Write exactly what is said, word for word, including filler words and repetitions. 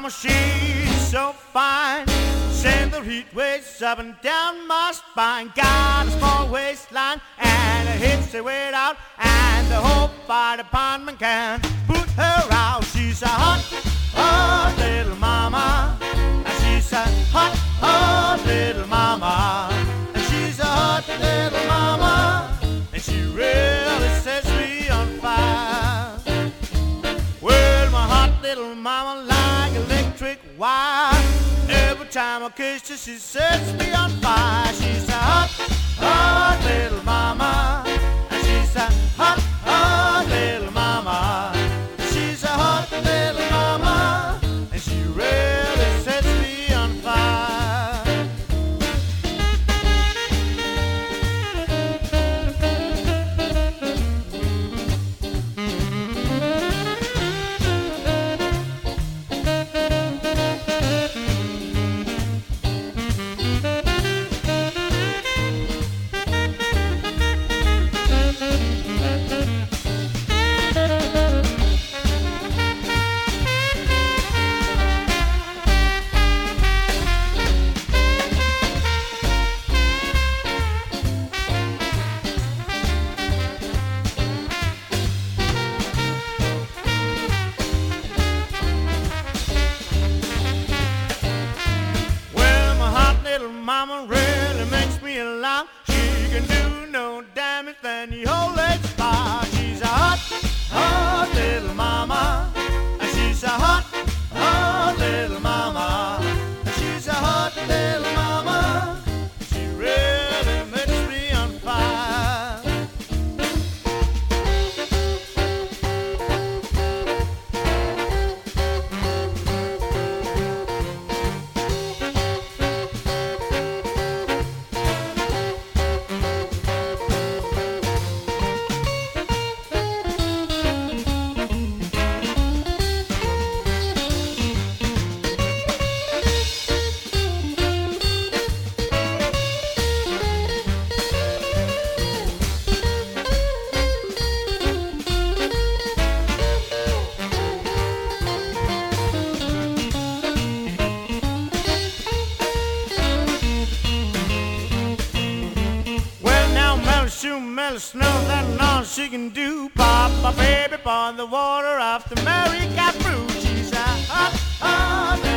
mama, she's so fine. Send the heat waves up and down my spine. Got a small waistline and her hips they weighed out, and the whole fire department can put her out. She's a hot, hot little mama. And she's a hot, hot little mama. And she's a hot little mama. And she really sets me on fire. Well, my hot little mama like electric wire. Every time I kiss her, she sets me on fire. She's a hot, hot little mama. And she's a hot, hot little mama. And she's a hot little mama. And she really sets me on fire. Mama really makes me laugh. She can do no damage than the old lady's bar. She's a hot, hot little mama. And she's a hot, hot little mama. And she's a hot little mama. She really makes me on fire. She'll melt snow, that all she can do. Pop my baby, pour the water off the Mary got fruit. She's a hot, hot